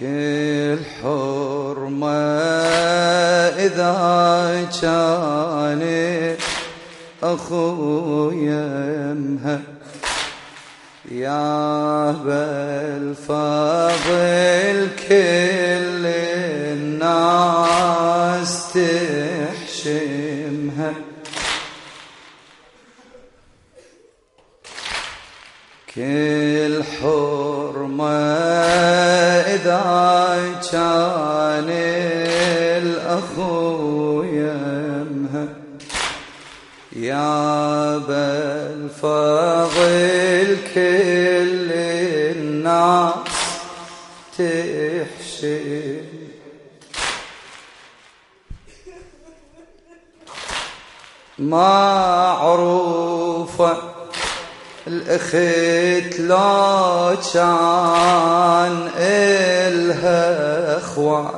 كل حرمة إذا كان أخويا يمها يا بالفضل كل الناس تحشمها كل حرمة إذا كان الأخو يمها يا بالفضل كل الناس تحشم معروفة الأخت لو كان إلها أخوان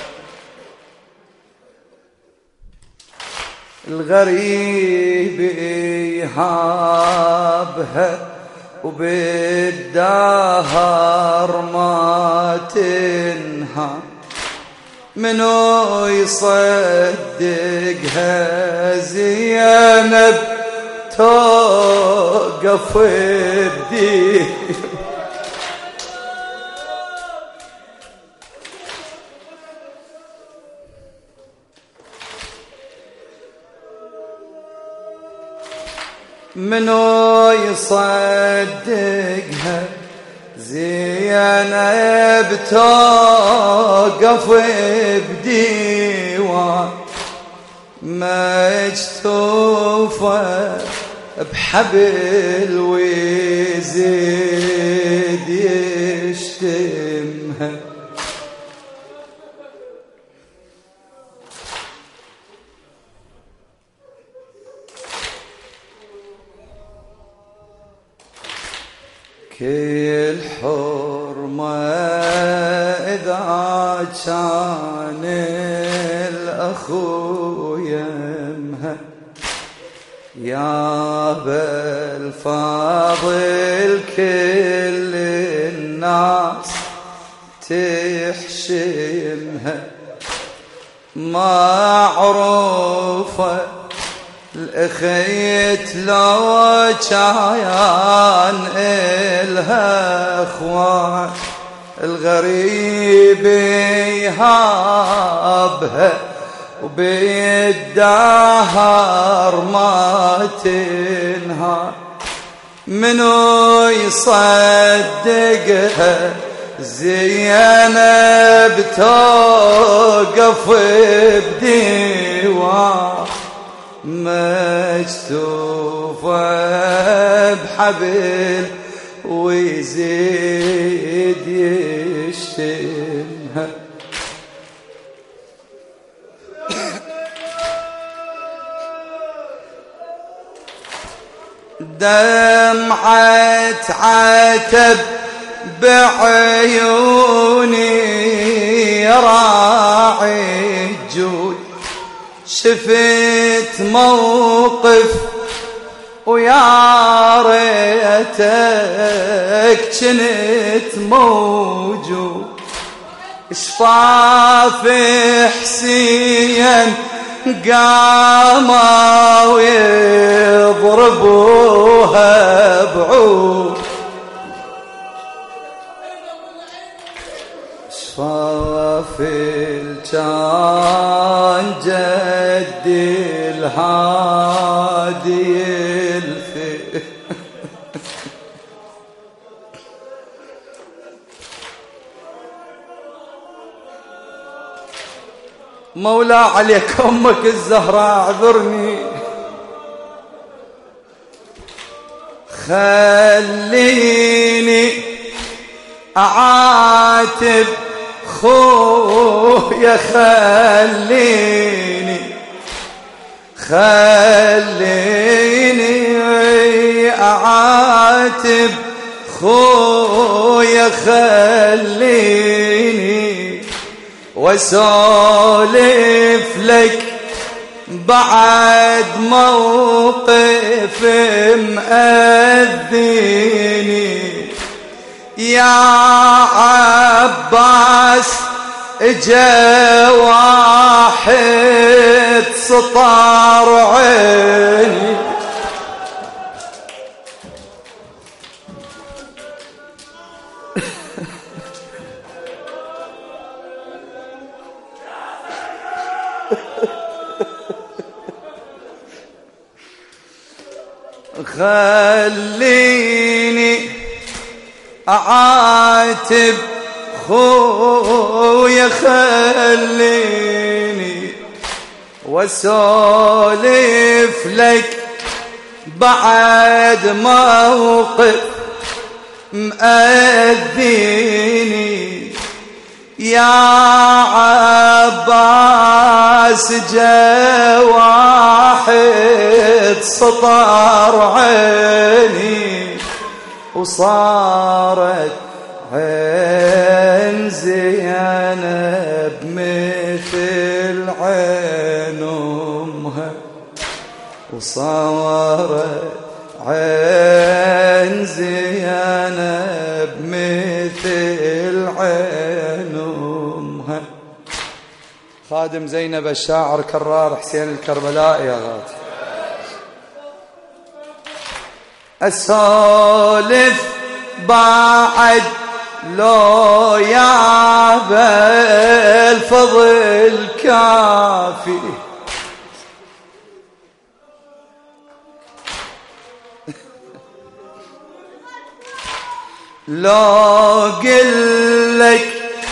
الغريب يهابها وبالدهر ما تنهى منو يصدقها زينب توقف بدي منو يصدقها زينب توقف بديوان مجتوفة بحبل ويزيد يشتمها كل حرمة إذا كان الأخو يمها يا بالفضل كل الناس تحشمها معروفة الأخيت لو كان إلها أخوان الغريب يهابها وبالدهر ما تنهى منو يصدقها زينب توقف بديوان مجتوفة بحبل ويزيد يشتمها دمعة عتب بعيوني راعي الجود شفت موقف ويا ريتك كنت موجود اشطاف حسين قاموا يضربوها بعود صافي كان جدي الهادي الفي مولا عليك أمك الزهراء اعذرني خليني أعاتب خويا خليني أعاتب خويا خليني واسولف لك بعد موقف مأذيني يا عباس اجا واحد سطر عيني خليني أعاتب خويا خليني واسولف لك بعد موقف مأذيني يا عباس جا واحد سطر عيني وصارت عين زينب مثل عين أمها وصارت عين زينب مثل عين أمها. خادم زينب الشاعر كرار حسين الكربلائي يا غادي. أسولف بعد لو يا بالفضل كافي لو قلك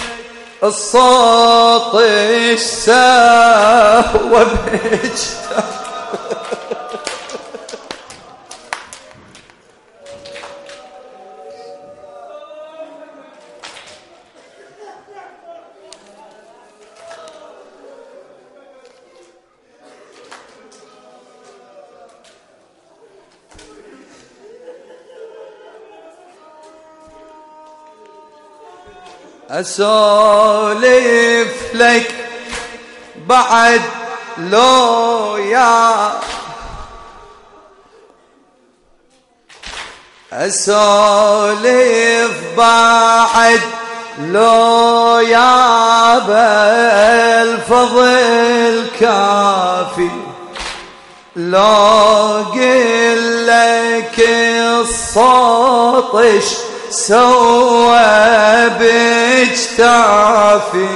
الصوت ايش سوى بجتك أسولف لك بعد لو يا أسولف بعد لو يا بالفضل كافي لو قلك الصوت سوى بجتافي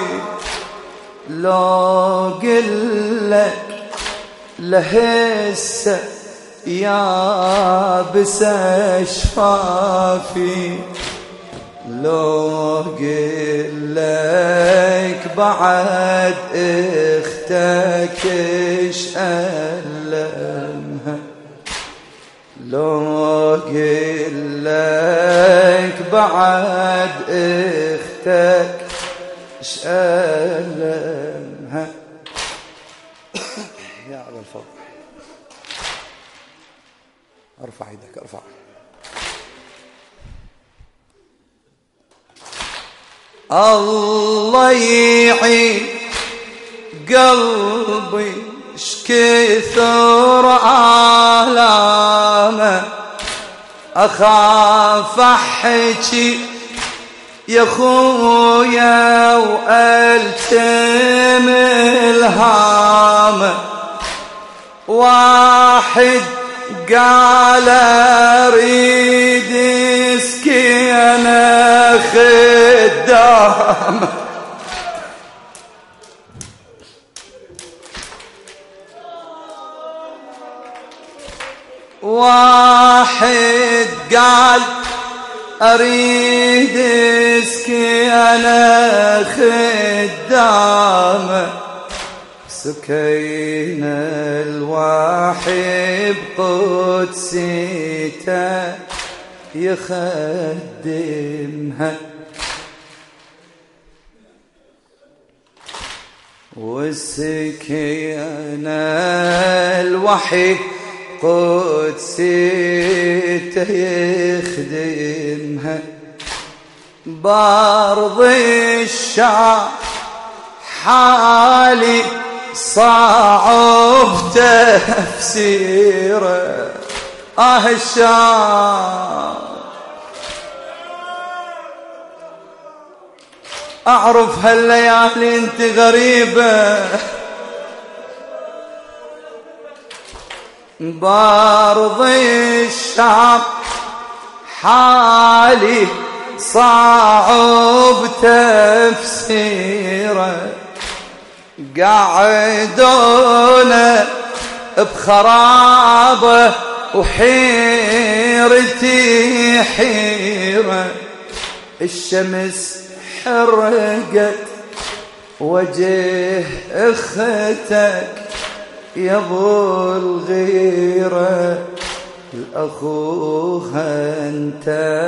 لو قلك لهسه يابس شفافي لو قلك بعد اختك اش ألمها لو قلك بعد اختك اش ألمها. يا أبا الفضل ارفع يدك ارفع. الله يعين قلبي شكثر آلامه أخاف أحكي يا خويا وألتم الهامه واحد قال أريد سكينة خدامه واحد قال أريد سكينة خدامه سكينة الواحد قدسيته يخدمها والسكينة الوحي قدسيته يخدمها بارض الشام حالي صعب تفسيره الشام أعرف هالليالي انت غريبة بارض الشام حالي صعب تفسيره قاعدون بخرابه وحيرتي حيرة الشمس حرقت وجه اختك يا ابو الغيرة الأخوها انت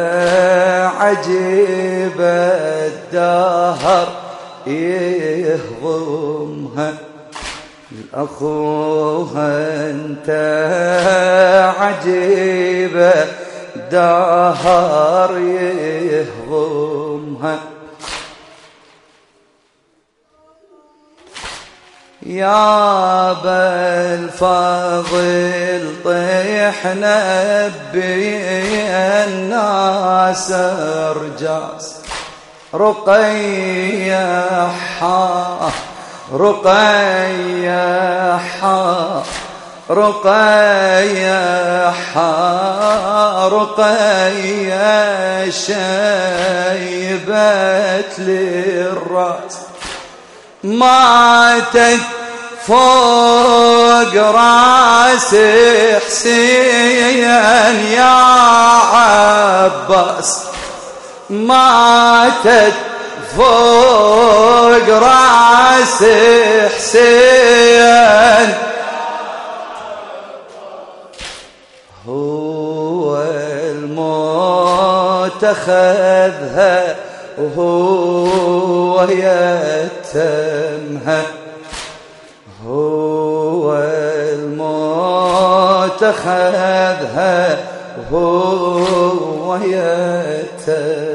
عجيب الدهر يهضمها الأخوها انت عجيب الدهر يهضمها يا بالفضل طيحنا بالناس رجاس رقية رقية رقية رقية شيبت للراس ماتت فوق راس حسين يا عباس ماتت فوق راس حسين هو الموت أخذها وهو يتمها هو الموت أخذها وهو يتمها